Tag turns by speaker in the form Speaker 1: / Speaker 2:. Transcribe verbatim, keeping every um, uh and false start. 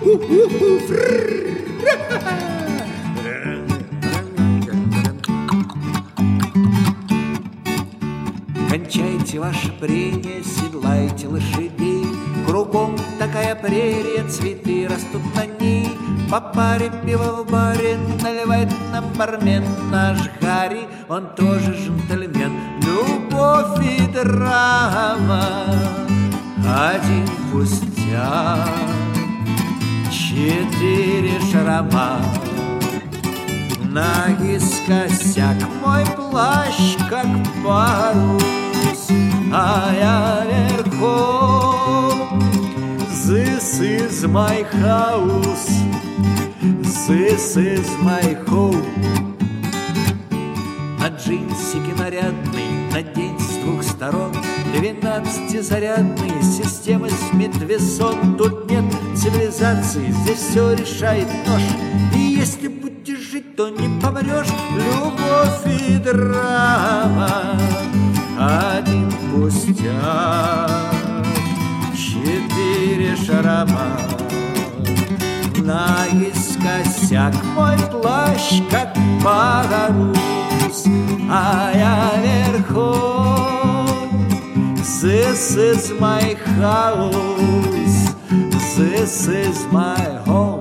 Speaker 1: Кончайте ваше прение, седлайте лошадей. Кругом такая прерия, цветы растут на ней. По паре пива в баре наливает нам бармен. Наш Гарри, он тоже джентльмен. Любовь и драма, один пустяк. Четыре шрама, ноги скосяк. Мой плащ как парус, а я верхом. This is my house, this is my home. На джинсике нарядный надень с двух сторон. Двенадцатизарядные системы Смит-Вессон. Тут нет цивилизации, здесь все решает нож. И если будешь жить, то не помрешь. Любовь и драма, один пустяк. Четыре шрама, наискосяк. Мой плащ как парус, а я верхом. This is my house, this is my home.